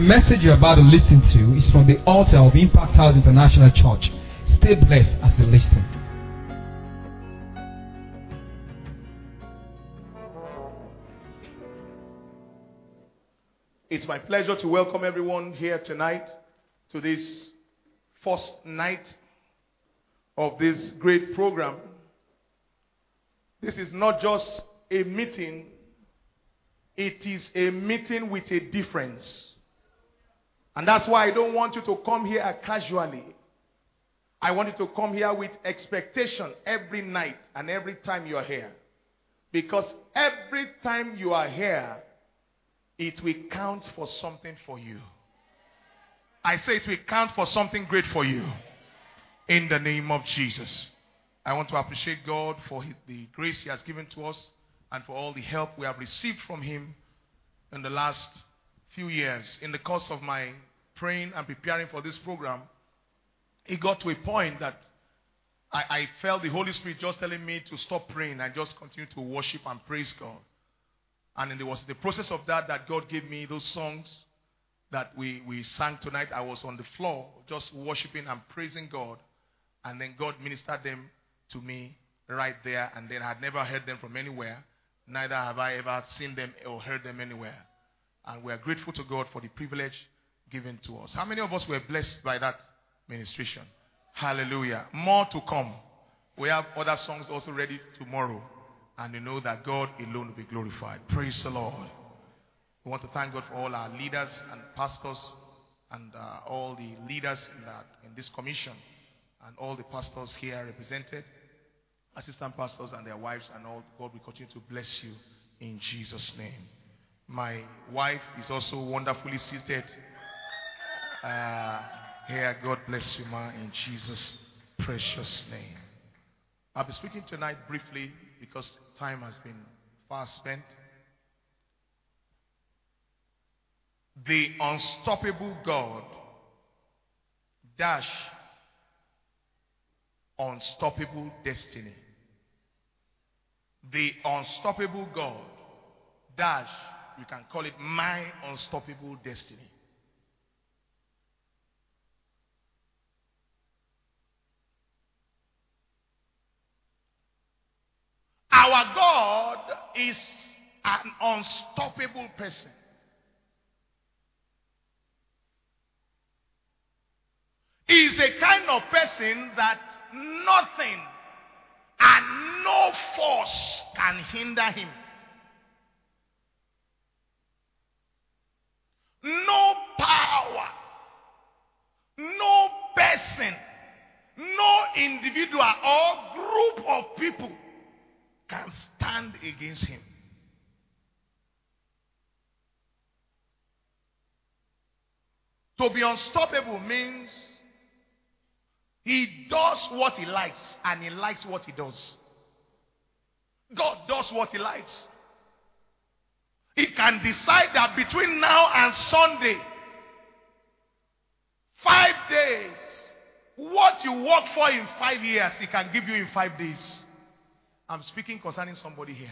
message you're about to listen to is from the altar of Impact House International Church. Stay blessed as you listen. It's my pleasure to welcome everyone here tonight to this first night of this great program. This is not just a meeting, it is a meeting with a difference. And that's why I don't want you to come here casually. I want you to come here with expectation every night and every time you are here. Because every time you are here, it will count for something for you. I say it will count for something great for you. In the name of Jesus. I want to appreciate God for the grace He has given to us and for all the help we have received from Him in the last few years. In the course of my praying and preparing for this program, it got to a point that I felt the Holy Spirit just telling me to stop praying and just continue to worship and praise God. And it was the process of that God gave me those songs that we sang tonight. I was on the floor just worshiping and praising God. And then God ministered them to me right there. And then I had never heard them from anywhere. Neither have I ever seen them or heard them anywhere. And we are grateful to God for the privilege given to us. How many of us were blessed by that ministration? Hallelujah. More to come. We have other songs also ready tomorrow. And you know that God alone will be glorified. Praise the Lord. We want to thank God for all our leaders and pastors and all the leaders in this commission. And all the pastors here represented, assistant pastors and their wives, and all. God will continue to bless you in Jesus' name. My wife is also wonderfully seated here. God bless you, ma, in Jesus' precious name. I'll be speaking tonight briefly because time has been fast spent. The unstoppable God dash unstoppable destiny. The unstoppable God dash, you can call it my unstoppable destiny. Our God is an unstoppable person. He is a kind of person that nothing and no force can hinder him. No power, no person, no individual or group of people can stand against him. To be unstoppable means He does what He likes and He likes what He does. God does what He likes. He can decide that between now and Sunday, 5 days, what you work for in 5 years, He can give you in 5 days. I'm speaking concerning somebody here.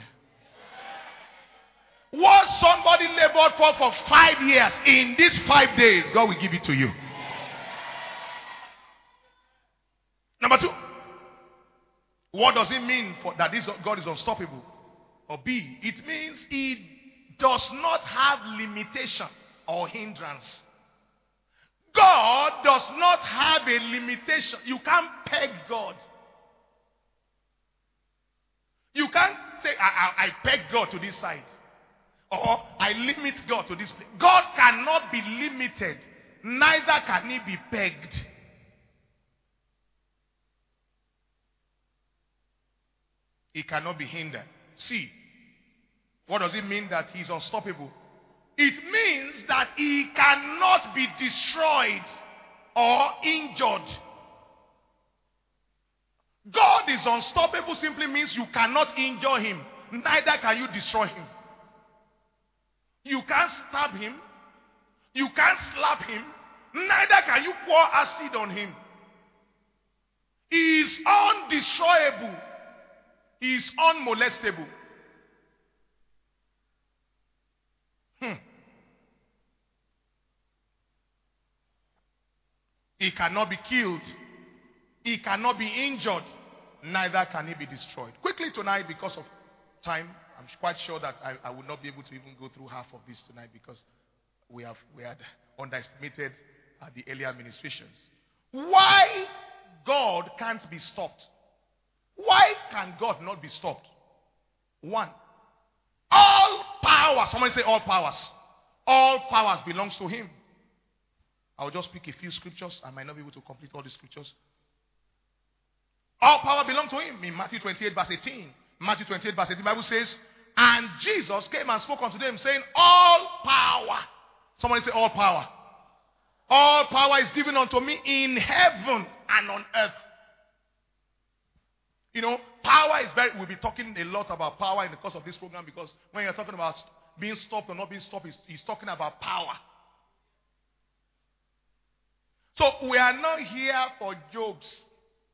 What somebody labored for 5 years, in these 5 days, God will give it to you. Number two, what does it mean that this God is unstoppable? Or B, it means He does not have limitation or hindrance. God does not have a limitation. You can't peg God. You can't say, I peg God to this side. Or I limit God to this place. God cannot be limited. Neither can He be pegged. He cannot be hindered. See, what does it mean that He's unstoppable? It means that He cannot be destroyed or injured. God is unstoppable simply means you cannot injure Him. Neither can you destroy Him. You can't stab Him. You can't slap Him. Neither can you pour acid on Him. He is undestroyable. He is unmolestable. He cannot be killed. He cannot be injured. Neither can he be destroyed. Quickly tonight, because of time, I'm quite sure that I will not be able to even go through half of this tonight because we had underestimated the earlier administrations. Why God can't be stopped? Why can God not be stopped? One, all power. Somebody say all powers. All powers belongs to him. I'll just pick a few scriptures. I might not be able to complete all the scriptures. All power belongs to him. In Matthew 28 verse 18. Matthew 28 verse 18, the Bible says, and Jesus came and spoke unto them, saying, all power. Somebody say all power. All power is given unto me in heaven and on earth. You know, power is very, we'll be talking a lot about power in the course of this program, because when you're talking about being stopped or not being stopped, he's talking about power. So we are not here for jokes.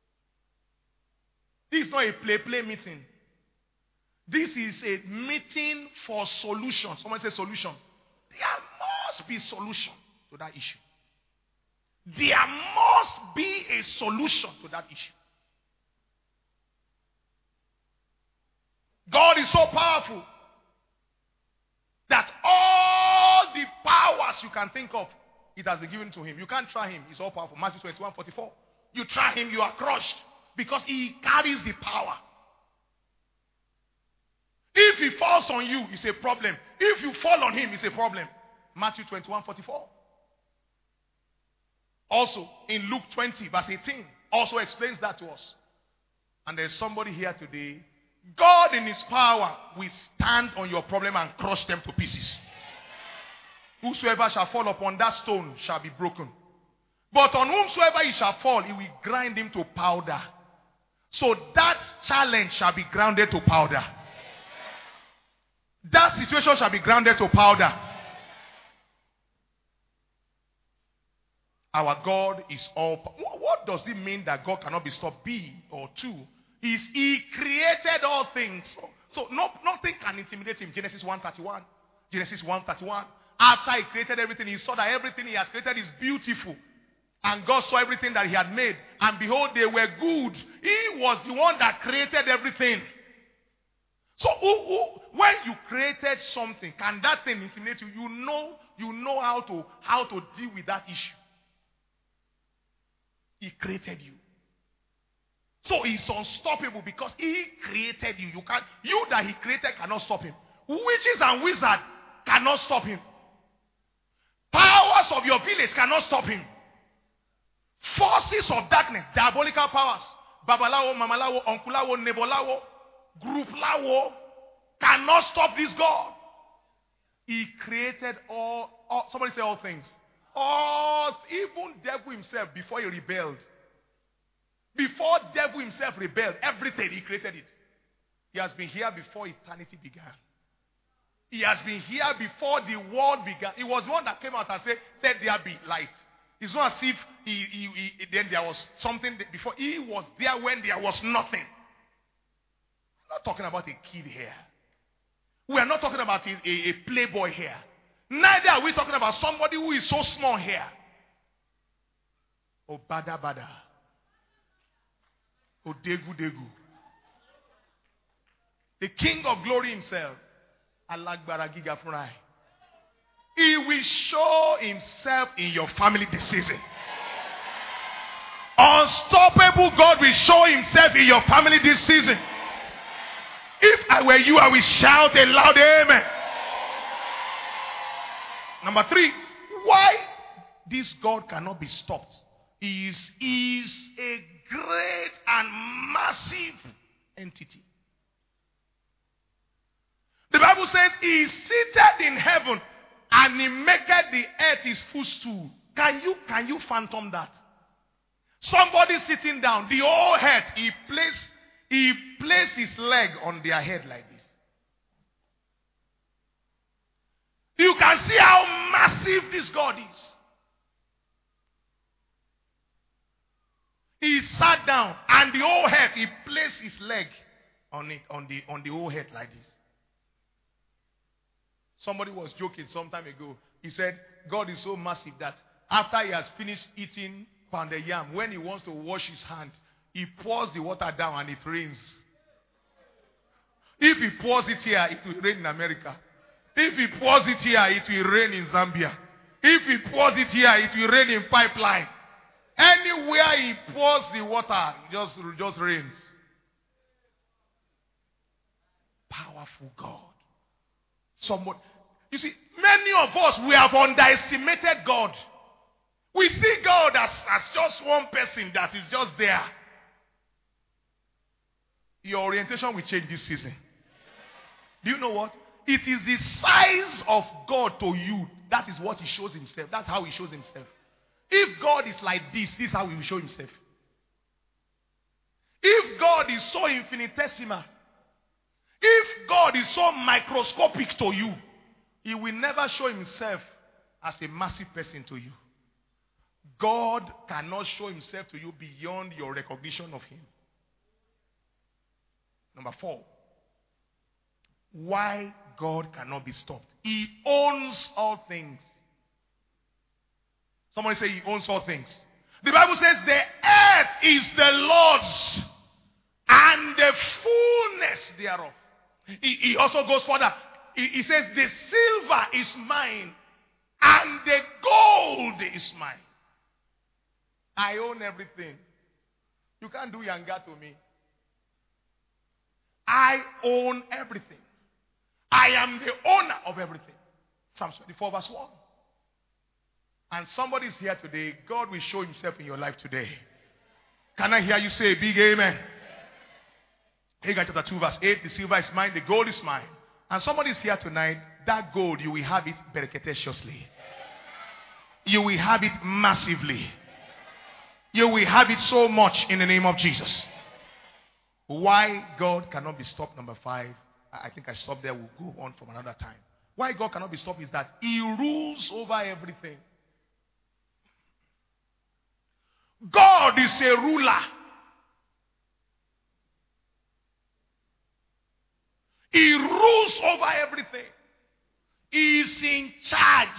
This is not a play meeting. This is a meeting for solution. Someone say solution. There must be solution to that issue. There must be a solution to that issue. God is so powerful that all the powers you can think of, it has been given to him. You can't try him. He's all powerful. Matthew 21:44. You try him, you are crushed, because he carries the power. If he falls on you, it's a problem. If you fall on him, it's a problem. Matthew 21:44. Also, in Luke 20, verse 18, also explains that to us. And there's somebody here today. God in his power will stand on your problem and crush them to pieces. Whosoever shall fall upon that stone shall be broken. But on whomsoever he shall fall, he will grind him to powder. So that challenge shall be grounded to powder. That situation shall be grounded to powder. Our God is all. What does it mean that God cannot be stopped? B or 2 is he created all things. So nothing can intimidate him. Genesis 1:31. Genesis 1:31. After he created everything, he saw that everything he has created is beautiful. And God saw everything that he had made. And behold, they were good. He was the one that created everything. So when you created something, can that thing intimidate you? You know how to deal with that issue. He created you. So he's unstoppable because he created you. You that he created cannot stop him. Witches and wizards cannot stop him. Powers of your village cannot stop him. Forces of darkness, diabolical powers, Babalawo, Mamalawo, Onkulawo, Nebolawo, Grouplawo, cannot stop this God. He created all somebody say all things. Even devil himself, before he rebelled. Before devil himself rebelled, everything he created it. He has been here before eternity began. He has been here before the world began. He was the one that came out and said, let there be light. It's not as if then there was something before. He was there when there was nothing. We're not talking about a kid here. We are not talking about a playboy here. Neither are we talking about somebody who is so small here. Oh, bada. Oh, degu. The King of glory himself. Alagbara giga furai. He will show himself in your family this season. Unstoppable God will show himself in your family this season. If I were you, I will shout a loud amen. Number 3, why this God cannot be stopped is a great and massive entity. The Bible says he is seated in heaven and he maketh the earth his footstool. Can you phantom that? Somebody sitting down, the whole head, he placed his leg on their head like this. You can see how massive this God is. He sat down and the whole head, he placed his leg on it, on the whole head like this. Somebody was joking some time ago. He said, God is so massive that after he has finished eating pounded yam. When he wants to wash his hand, he pours the water down and it rains. If he pours it here, it will rain in America. If he pours it here, it will rain in Zambia. If he pours it here, it will rain in Pipeline. Anywhere he pours the water, it just rains. Powerful God. You see, many of us, we have underestimated God. We see God as just one person that is just there. Your orientation will change this season. Do you know what? It is the size of God to you. That is what he shows himself. That's how he shows himself. If God is like this is how he will show himself. If God is so infinitesimal, if God is so microscopic to you, he will never show himself as a massive person to you. God cannot show himself to you beyond your recognition of him. Number 4. Why God cannot be stopped. He owns all things. Somebody say he owns all things. The Bible says the earth is the Lord's and the fullness thereof. He also goes further. He says the silver is mine and the gold is mine. I own everything. You can't do yanga to me. I own everything. I am the owner of everything. Psalm 24 verse 1. And somebody is here today. God will show himself in your life today. Can I hear you say a big amen? Haggai chapter 2 verse 8. The silver is mine, the gold is mine. And somebody is here tonight. That gold, you will have it bereketeshiously. You will have it massively. You will have it so much in the name of Jesus. Why God cannot be stopped, number 5. I think I stopped there. We'll go on from another time. Why God cannot be stopped is that he rules over everything. God is a ruler. He rules over everything. He is in charge.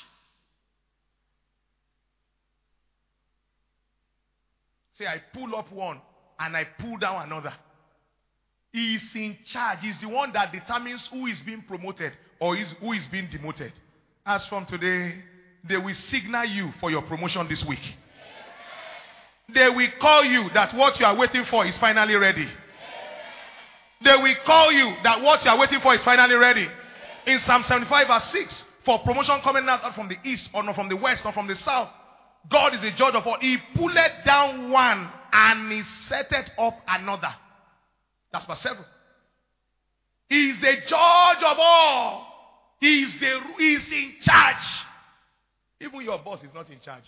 Say, I pull up one and I pull down another. He is in charge. He's the one that determines who is being promoted or who is being demoted. As from today, they will signal you for your promotion this week. They will call you that what you are waiting for is finally ready. They will call you that what you are waiting for is finally ready. In Psalm 75 verse 6, for promotion coming not from the east, or not from the west, or from the south, God is a judge of all. He pulled down one and he set up another. That's verse 7. He is the judge of all. He is in charge. Even your boss is not in charge.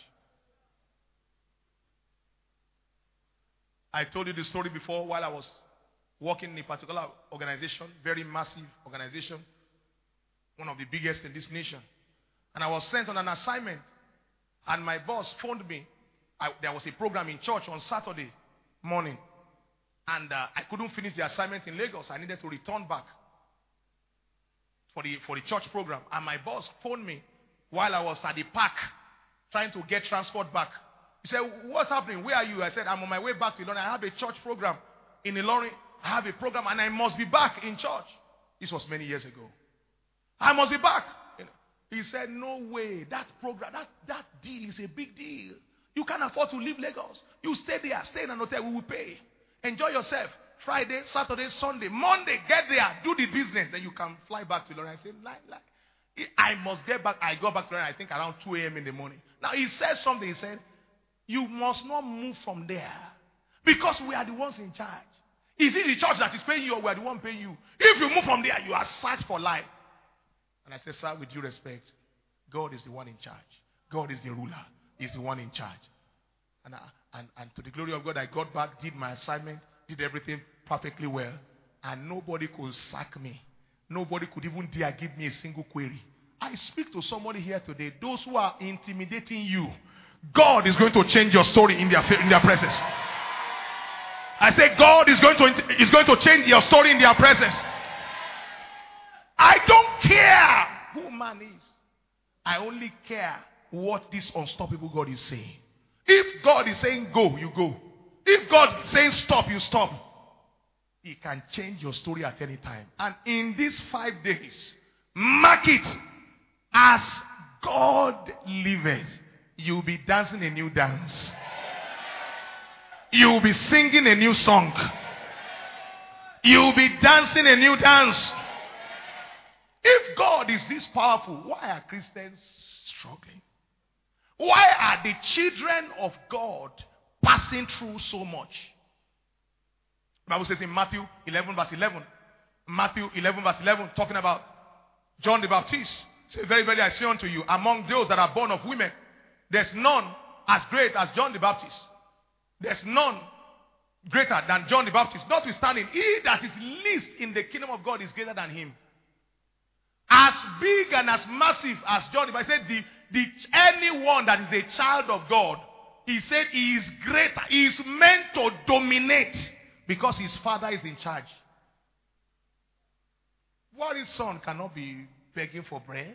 I told you the story before while I was working in a particular organization, very massive organization, one of the biggest in this nation. And I was sent on an assignment. And my boss phoned me. There was a program in church on Saturday morning. And I couldn't finish the assignment in Lagos. I needed to return back for the church program. And my boss phoned me while I was at the park trying to get transport back. He said, what's happening? Where are you? I said, I'm on my way back to Ilorin. I have a church program in Ilorin. I have a program and I must be back in church. This was many years ago. I must be back. He said, no way. That program, that deal is a big deal. You can't afford to leave Lagos. You stay there. Stay in an hotel. We will pay. Enjoy yourself. Friday, Saturday, Sunday, Monday. Get there. Do the business. Then you can fly back to Ilorin. I said, I must get back. I got back to Ilorin, I think, around 2 a.m. in the morning. Now, he said something. He said, you must not move from there. Because we are the ones in charge. Is it the church that is paying you or we are the one paying you? If you move from there, you are sacked for life. And I said, sir, with due respect, God is the one in charge. God is the ruler. He's the one in charge. And to the glory of God, I got back, did my assignment, did everything perfectly well. And nobody could sack me. Nobody could even dare give me a single query. I speak to somebody here today. Those who are intimidating you, God is going to change your story in their presence. I say God is going to change your story in their presence. I don't care who man is. I only care what this unstoppable God is saying. If God is saying go, you go. If God is saying stop, you stop. He can change your story at any time. And in these 5 days, mark it as God liveth. You'll be dancing a new dance. You'll be singing a new song. You'll be dancing a new dance. If God is this powerful, why are Christians struggling? Why are the children of God passing through so much? The Bible says in Matthew 11 verse 11. Matthew 11 verse 11, talking about John the Baptist. Say, very, very, I say unto you, among those that are born of women, there's none as great as John the Baptist. There's none greater than John the Baptist. Notwithstanding, he that is least in the kingdom of God is greater than him. As big and as massive as John the Baptist, said anyone that is a child of God, he said he is greater. He is meant to dominate because his father is in charge. What his son cannot be begging for bread?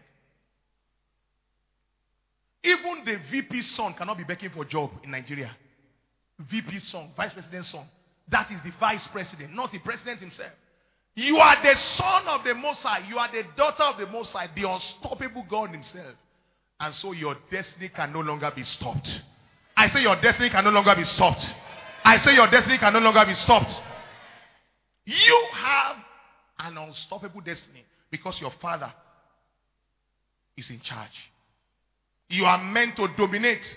Even the VP's son cannot be begging for a job in Nigeria. VP's son, vice president's son. That is the vice president, not the president himself. You are the son of the Most High. You are the daughter of the Most High, the unstoppable God himself. And so your destiny can no longer be stopped. I say your destiny can no longer be stopped. I say your destiny can no longer be stopped. You have an unstoppable destiny because your father is in charge. You are meant to dominate.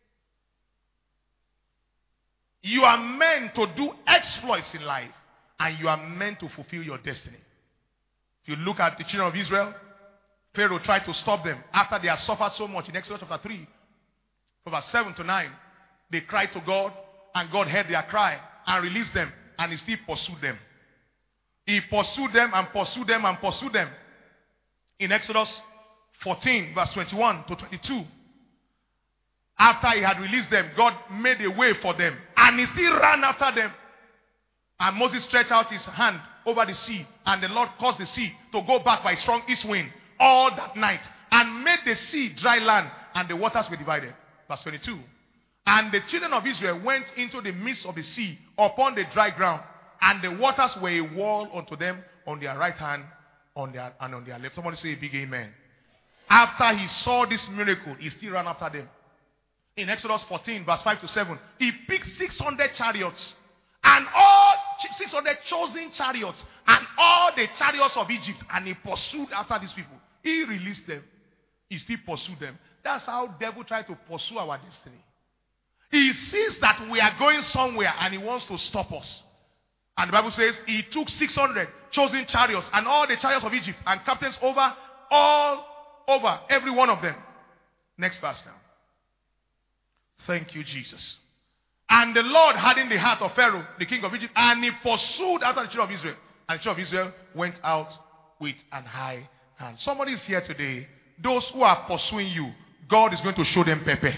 You are meant to do exploits in life. And you are meant to fulfill your destiny. If you look at the children of Israel, Pharaoh tried to stop them after they had suffered so much. In Exodus chapter 3, from verse 7 to 9, they cried to God, and God heard their cry and released them, and he still pursued them. He pursued them and pursued them and pursued them. In Exodus 14, verse 21 to 22, after he had released them, God made a way for them, and he still ran after them. And Moses stretched out his hand over the sea, and the Lord caused the sea to go back by a strong east wind all that night, and made the sea dry land, and the waters were divided. Verse 22. And the children of Israel went into the midst of the sea upon the dry ground, and the waters were a wall unto them on their right hand on their left. Somebody say a big amen. After he saw this miracle, he still ran after them. In Exodus 14, verse 5 to 7, he picked 600 chariots, and all 600 chosen chariots, and all the chariots of Egypt, and he pursued after these people. He released them. He still pursued them. That's how the devil tries to pursue our destiny. He sees that we are going somewhere, and he wants to stop us. And the Bible says he took 600 chosen chariots, and all the chariots of Egypt, and captains over every one of them. Next verse now. Thank you, Jesus. And the Lord hardened the heart of Pharaoh, the king of Egypt, and he pursued after the children of Israel. And the children of Israel went out with an high hand. Somebody is here today. Those who are pursuing you, God is going to show them pepper.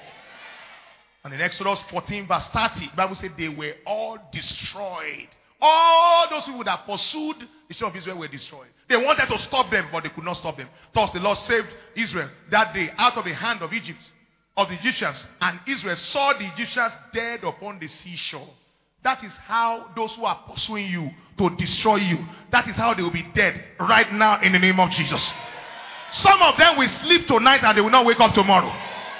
And in Exodus 14 verse 30, the Bible said they were all destroyed. All those people that pursued the children of Israel were destroyed. They wanted to stop them, but they could not stop them. Thus the Lord saved Israel that day out of the hand of Egypt, of the Egyptians, and Israel saw the Egyptians dead upon the seashore. That is how those who are pursuing you to destroy you, that is how they will be dead right now in the name of Jesus. Some of them will sleep tonight and they will not wake up tomorrow.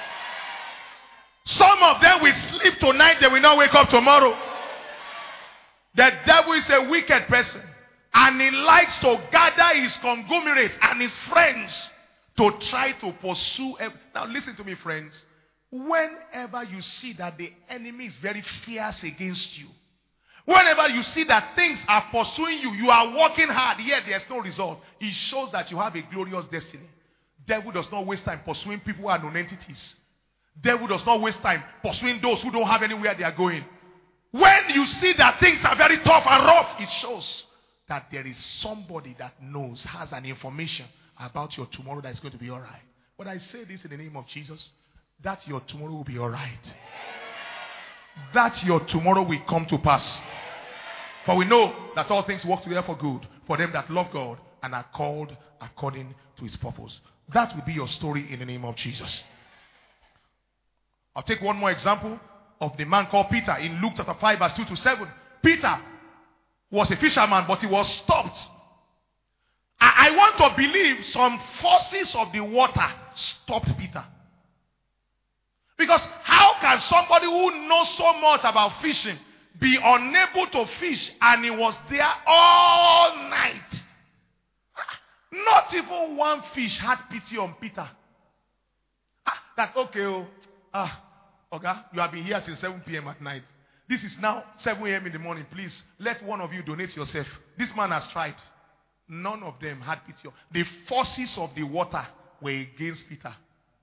Some of them will sleep tonight, they will not wake up tomorrow. The devil is a wicked person, and he likes to gather his conglomerates and his friends to try to pursue. Now listen to me, friends. Whenever you see that the enemy is very fierce against you, whenever you see that things are pursuing you, you are working hard, yet there's no result, it shows that you have a glorious destiny. Devil does not waste time pursuing people who are non-entities. Devil does not waste time pursuing those who don't have anywhere they are going. When you see that things are very tough and rough, it shows that there is somebody that knows, has an information about your tomorrow that is going to be all right. But I say this in the name of Jesus, that your tomorrow will be all right. That your tomorrow will come to pass. For we know that all things work together for good for them that love God and are called according to his purpose. That will be your story in the name of Jesus. I'll take one more example of the man called Peter in Luke chapter 5 verse 2 to 7. Peter was a fisherman, but he was stopped. I want to believe some forces of the water stopped Peter. Because how can somebody who knows so much about fishing be unable to fish, and he was there all night? Not even one fish had pity on Peter. That's okay. Okay, you have been here since 7 p.m. at night. This is now 7 a.m. in the morning. Please, let one of you donate yourself. This man has tried. None of them had pity. The forces of the water were against Peter.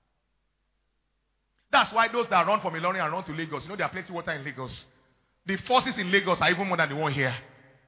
That's why those that run from Ilorin and run to Lagos, there are plenty of water in Lagos. The forces in Lagos are even more than the one here.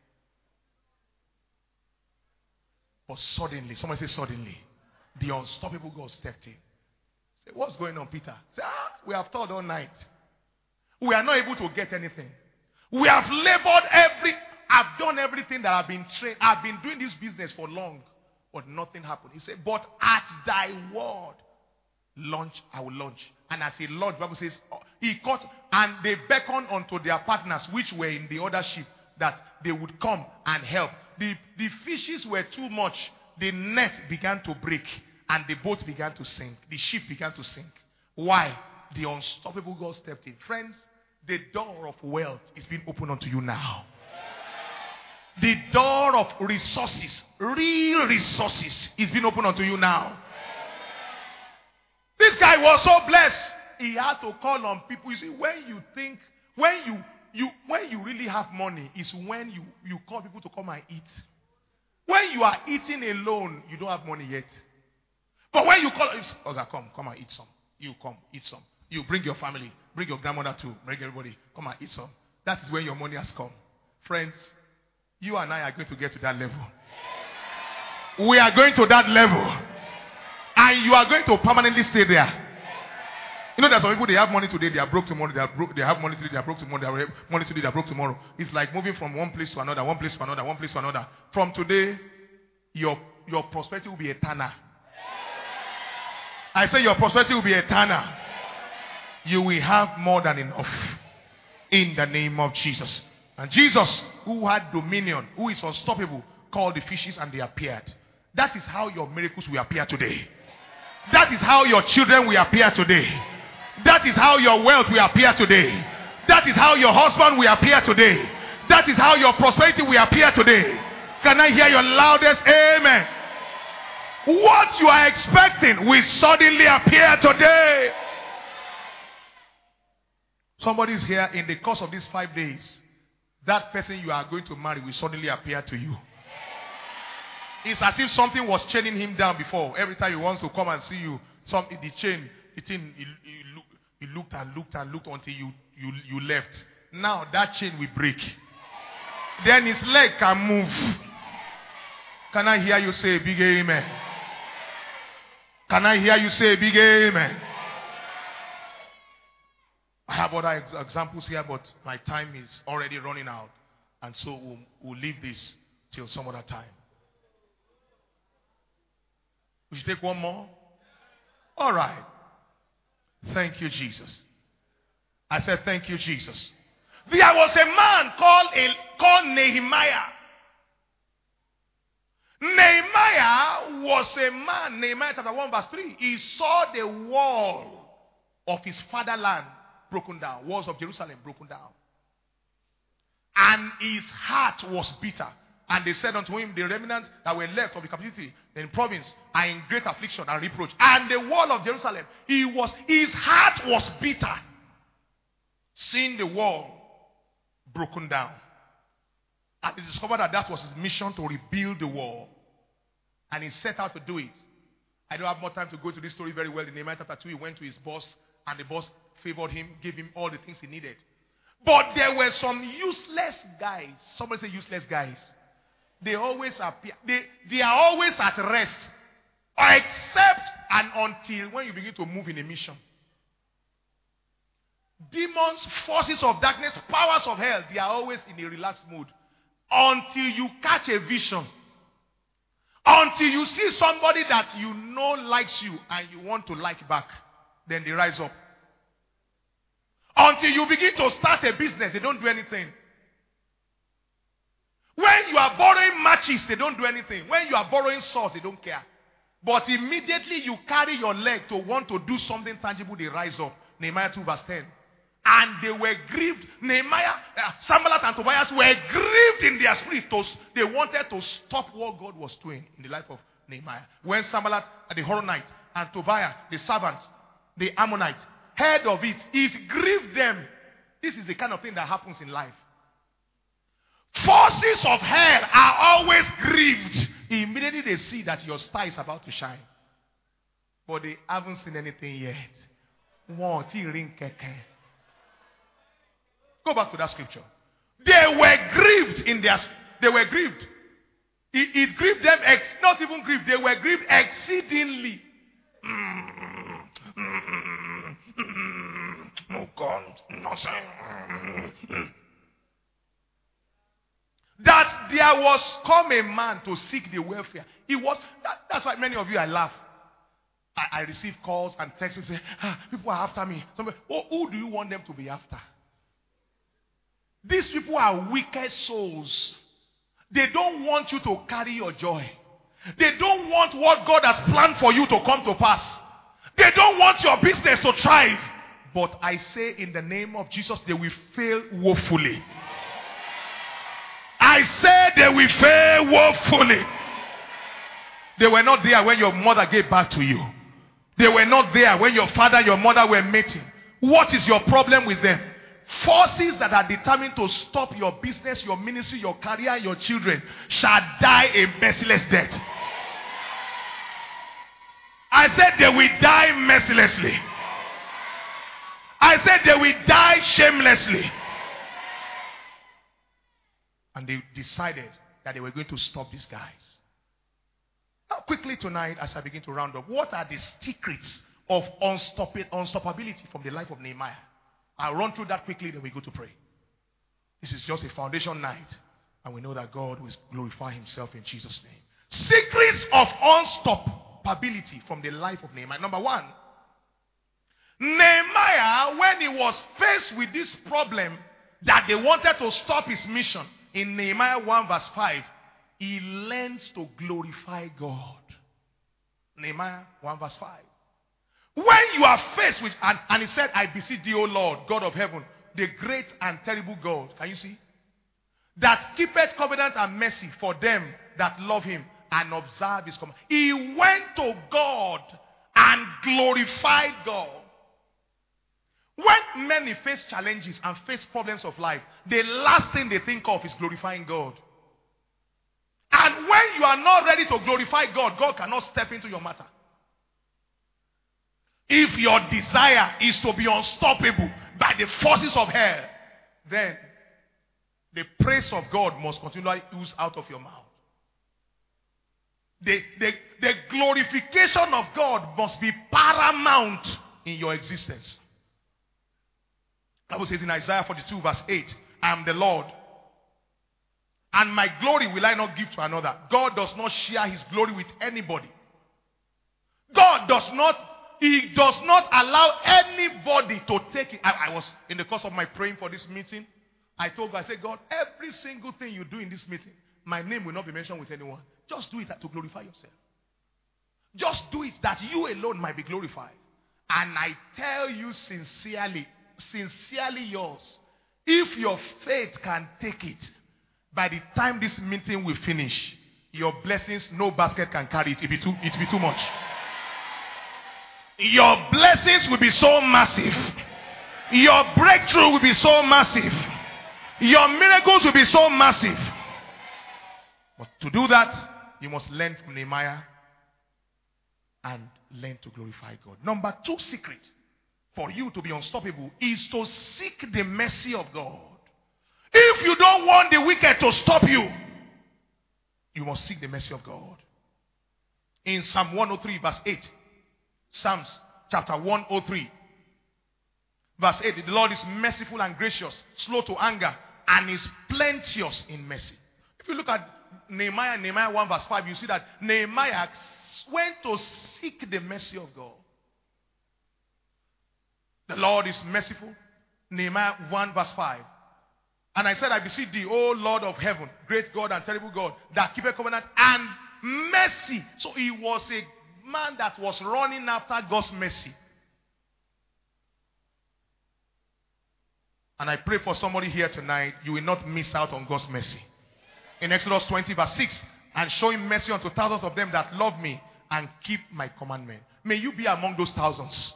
But suddenly, somebody say suddenly, the unstoppable God stepped in. Say, what's going on, Peter? Say, we have toiled all night. We are not able to get anything. We have labored I've done everything that I've been trained. I've been doing this business for long, but nothing happened. He said, but at thy word, I will launch. And as he launched, the Bible says, he caught, and they beckoned unto their partners, which were in the other ship, that they would come and help. The fishes were too much. The net began to break, and the boat began to sink. The ship began to sink. Why? The unstoppable God stepped in. Friends, the door of wealth is being opened unto you now. The door of resources, real resources, is being opened unto you now. This guy was so blessed. He had to call on people. You see, when you really have money, is when you call people to come and eat. When you are eating alone, you don't have money yet. But when you call, okay, come and eat some. You come, eat some. You bring your family, bring your grandmother too, bring everybody, come and eat some. That is when your money has come. Friends, you and I are going to get to that level. We are going to that level. And you are going to permanently stay there. There's some people, they have money today, they are broke tomorrow. They have money today, they are broke tomorrow. They have money today, they are broke tomorrow. It's like moving from one place to another, one place to another, one place to another. From today, your prosperity will be eternal. I say your prosperity will be eternal. You will have more than enough. In the name of Jesus. And Jesus, who had dominion, who is unstoppable, called the fishes and they appeared. That is how your miracles will appear today. That is how your children will appear today. That is how your wealth will appear today. That is how your husband will appear today. That is how your prosperity will appear today. Can I hear your loudest amen? What you are expecting will suddenly appear today. Somebody is here in the course of these 5 days. That person you are going to marry will suddenly appear to you. It's as if something was chaining him down before. Every time he wants to come and see you, he looked and looked and looked until you left. Now that chain will break. Then his leg can move. Can I hear you say a big amen? Can I hear you say a big amen? I have other examples here, but my time is already running out. And so we'll leave this till some other time. We should take one more. All right. Thank you, Jesus. I said, thank you, Jesus. There was a man called Nehemiah. Nehemiah was a man, Nehemiah chapter 1 verse 3. He saw the wall of his fatherland broken down, walls of Jerusalem broken down. And his heart was bitter. And they said unto him, the remnants that were left of the captivity in province are in great affliction and reproach. And the wall of Jerusalem, his heart was bitter, seeing the wall broken down. And he discovered that was his mission, to rebuild the wall. And he set out to do it. I don't have more time to go to this story very well. In Nehemiah chapter 2, he went to his boss, and the boss favored him, gave him all the things he needed. But there were some useless guys. Somebody say useless guys. They always appear. They are always at rest. Except and until when you begin to move in a mission. Demons, forces of darkness, powers of hell, they are always in a relaxed mood. Until you catch a vision. Until you see somebody that you know likes you and you want to like back. Then they rise up. Until you begin to start a business, they don't do anything. When you are borrowing matches, they don't do anything. When you are borrowing salt, they don't care. But immediately you carry your leg to want to do something tangible, they rise up. Nehemiah 2 verse 10. And they were grieved. Nehemiah, Sanballat and Tobias were grieved in their spirit. They wanted to stop what God was doing in the life of Nehemiah. When Sanballat, the Horonite, and Tobiah, the servants, the Ammonite, heard of it, it grieved them. This is the kind of thing that happens in life. Forces of hell are always grieved. Immediately they see that your star is about to shine. But they haven't seen anything yet. Go back to that scripture. They were grieved in their... They were grieved. It grieved them, not even grieved. They were grieved exceedingly. Oh God, nothing. That there was come a man to seek the welfare. That's why many of you, I laugh. I receive calls and texts and say, people are after me. Somebody, who do you want them to be after? These people are wicked souls. They don't want you to carry your joy. They don't want what God has planned for you to come to pass. They don't want your business to thrive. But I say in the name of Jesus, they will fail woefully. I say they will fail woefully. They were not there when your mother gave birth to you. They were not there when your father and your mother were mating. What is your problem with them? Forces that are determined to stop your business, your ministry, your career, your children shall die a merciless death. I said they will die mercilessly. I said they will die shamelessly. And they decided that they were going to stop these guys. Now quickly tonight, as I begin to round up, what are the secrets of unstoppability from the life of Nehemiah? I'll run through that quickly, then we go to pray. This is just a foundation night. And we know that God will glorify himself in Jesus' name. Secrets of unstoppability from the life of Nehemiah. Number one, Nehemiah, when he was faced with this problem that they wanted to stop his mission, in Nehemiah 1 verse 5, he learns to glorify God. Nehemiah 1 verse 5. When you are faced with, and he said, I beseech thee, O Lord, God of heaven, the great and terrible God. Can you see? That keepeth covenant and mercy for them that love him and observe his command. He went to God and glorified God. When many face challenges and face problems of life, the last thing they think of is glorifying God. And when you are not ready to glorify God, God cannot step into your matter. If your desire is to be unstoppable by the forces of hell, then the praise of God must continually ooze out of your mouth. The glorification of God must be paramount in your existence. The Bible says in Isaiah 42 verse 8, I am the Lord, and my glory will I not give to another. God does not share his glory with anybody. He does not allow anybody to take it. I was, in the course of my praying for this meeting, I told God, I said, God, every single thing you do in this meeting, my name will not be mentioned with anyone. Just do it to glorify yourself. Just do it that you alone might be glorified. And I tell you sincerely yours, if your faith can take it, by the time this meeting will finish, your blessings, no basket can carry it. It'll be too much. Your blessings will be so massive. Your breakthrough will be so massive. Your miracles will be so massive. But to do that, you must learn from Nehemiah and learn to glorify God. Number two secret for you to be unstoppable is to seek the mercy of God. If you don't want the wicked to stop you, you must seek the mercy of God. In Psalm 103 verse 8, Psalms chapter 103 verse 8, the Lord is merciful and gracious, slow to anger, and is plenteous in mercy. If you look at Nehemiah 1 verse 5, you see that Nehemiah went to seek the mercy of God. The Lord is merciful Nehemiah 1 verse 5. And I said, I beseech thee, O Lord of heaven, great God and terrible God, that keepeth covenant and mercy. So he was a man that was running after God's mercy. And I pray for somebody here tonight, you will not miss out on God's mercy. In Exodus 20 verse 6, and showing mercy unto thousands of them that love me and keep my commandment. May you be among those thousands.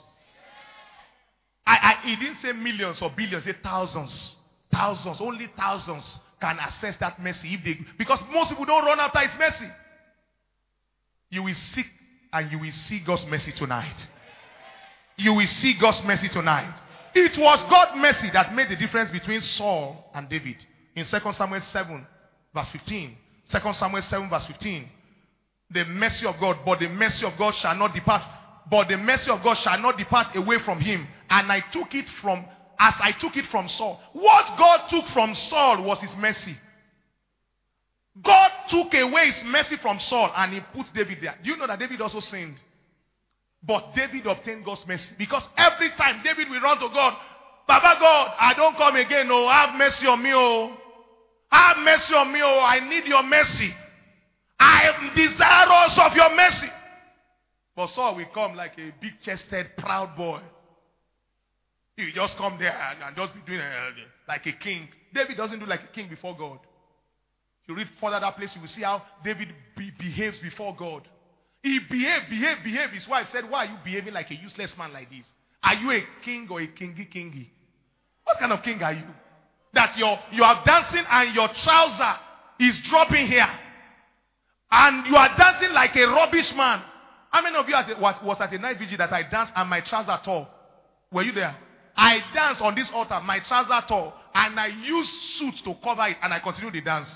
He didn't say millions or billions, he said thousands. Thousands, only thousands can access that mercy because most people don't run after its mercy. You will seek and you will see God's mercy tonight. You will see God's mercy tonight. It was God's mercy that made the difference between Saul and David. In 2 Samuel 7 verse 15. 2 Samuel 7 verse 15. The mercy of God, but the mercy of God shall not depart. But the mercy of God shall not depart away from him. And I took it from, as I took it from Saul. What God took from Saul was his mercy. God took away his mercy from Saul and he put David there. Do you know that David also sinned? But David obtained God's mercy. Because every time David will run to God, Baba God, I don't come again. Oh, have mercy on me. Oh, have mercy on me. Oh, I need your mercy. I am desirous of your mercy. But Saul will come like a big-chested, proud boy. He will just come there and just be doing like a king. David doesn't do like a king before God. If you read further that place, you will see how David behaves before God. He behaved. His wife said, why are you behaving like a useless man like this? Are you a king or a kingy? What kind of king are you? That you are dancing and your trouser is dropping here. And you are dancing like a rubbish man. How many of you was at a night vigil that I danced and my trouser tore? Were you there? I danced on this altar, my trouser tore, and I used suit to cover it, and I continued the dance.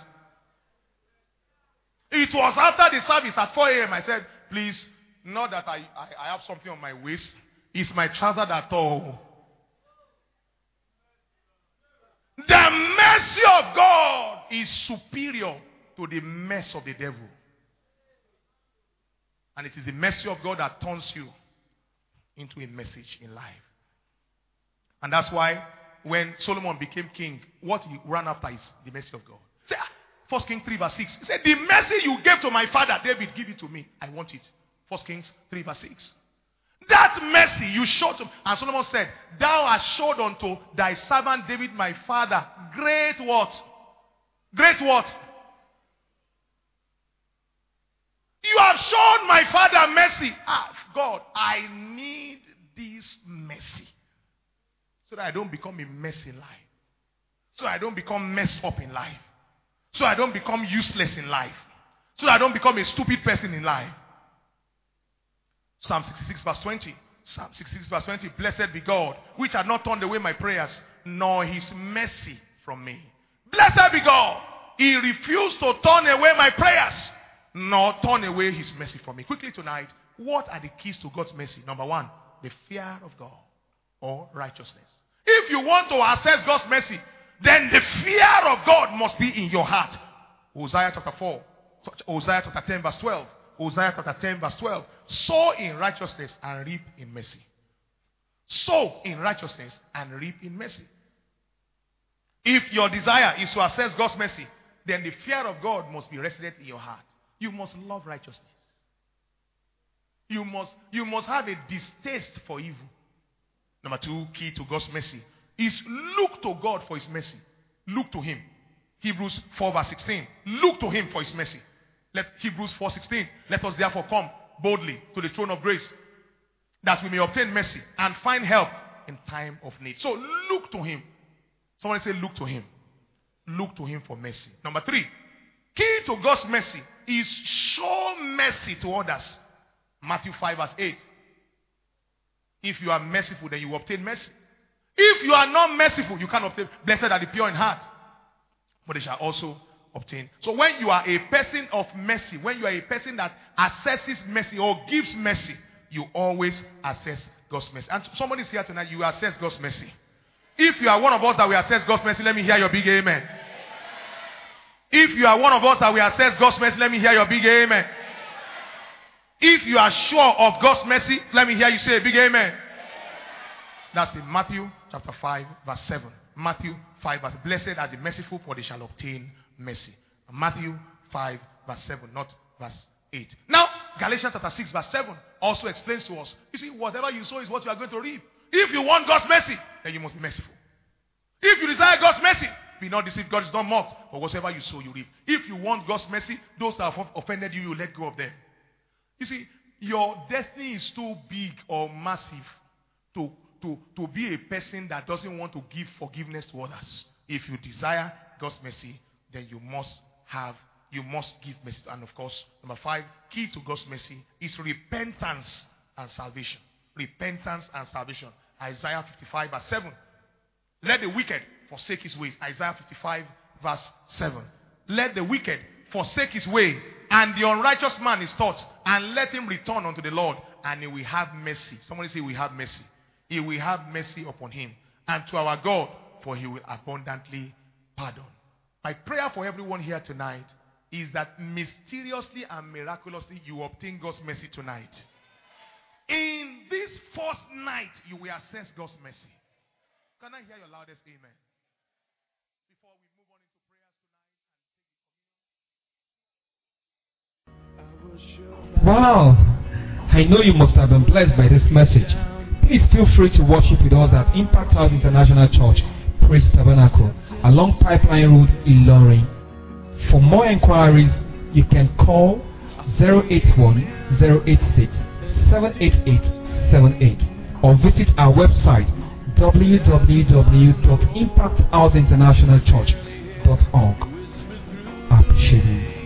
It was after the service at 4 a.m. I said, please, not that I have something on my waist. It's my trouser that tore. The mercy of God is superior to the mess of the devil. And it is the mercy of God that turns you into a message in life. And that's why when Solomon became king, what he ran after is the mercy of God. Say, 1 Kings 3 verse 6. He said, the mercy you gave to my father David, give it to me. I want it. 1 Kings 3 verse 6. That mercy you showed to, and Solomon said, thou hast showed unto thy servant David my father great what? Great what? You have shown my father mercy. God, I need this mercy. So that I don't become a mess in life. So I don't become messed up in life. So I don't become useless in life. So that I don't become a stupid person in life. Psalm 66 verse 20. Psalm 66 verse 20. Blessed be God, which had not turned away my prayers, nor his mercy from me. Blessed be God. He refused to turn away my prayers, nor turn away his mercy from me. Quickly tonight, what are the keys to God's mercy? Number one, the fear of God or righteousness. If you want to access God's mercy, then the fear of God must be in your heart. Hosea chapter 4. Hosea chapter 10 verse 12. Hosea chapter 10 verse 12. Sow in righteousness and reap in mercy. Sow in righteousness and reap in mercy. If your desire is to access God's mercy, then the fear of God must be resident in your heart. You must love righteousness. You must have a distaste for evil. Number two, key to God's mercy is look to God for his mercy. Look to him. Hebrews 4 verse 16. Look to him for his mercy. Hebrews 4:16. Let us therefore come boldly to the throne of grace, that we may obtain mercy and find help in time of need. So look to him. Somebody say look to him. Look to him for mercy. Number three, key to God's mercy is show mercy to others. Matthew 5 verse 8. If you are merciful, then you obtain mercy. If you are not merciful, you can't obtain. Blessed are the pure in heart, but they shall also obtain. So when you are a person of mercy, when you are a person that assesses mercy or gives mercy, you always assess God's mercy. And somebody is here tonight, you assess God's mercy. If you are one of us that will assess God's mercy, let me hear your big amen. If you are one of us that will assess God's mercy, let me hear your big amen. If you are sure of God's mercy, let me hear you say a big amen. That's in Matthew chapter 5 verse 7. Matthew 5 verse 7. Blessed are the merciful, for they shall obtain mercy. Matthew 5 verse 7, not verse 8. Now, Galatians chapter 6 verse 7 also explains to us, you see, whatever you sow is what you are going to reap. If you want God's mercy, then you must be merciful. If you desire God's mercy, be not deceived. God is not mocked. For whatsoever you sow, you reap. If you want God's mercy, those that have offended you, you let go of them. You see, your destiny is too big or massive to be a person that doesn't want to give forgiveness to others. If you desire God's mercy, then you must give mercy. And of course, number 5, key to God's mercy is repentance and salvation. Repentance and salvation. Isaiah 55 verse 7. Let the wicked forsake his ways. Isaiah 55 verse 7. Let the wicked forsake his way, and the unrighteous man his thoughts, and let him return unto the Lord, and he will have mercy. Somebody say, we have mercy. He will have mercy upon him, and to our God, for he will abundantly pardon. My prayer for everyone here tonight is that mysteriously and miraculously you obtain God's mercy tonight. In this first night, you will access God's mercy. Can I hear your loudest amen? Before we move on into prayers tonight. Wow! I know you must have been blessed by this message. Please feel free to worship with us at Impact House International Church, Praise Tabernacle, along Pipeline Road, Ilorin. For more inquiries, you can call 081-086-78878 or visit our website www.impacthouseinternationalchurch.org. I appreciate you.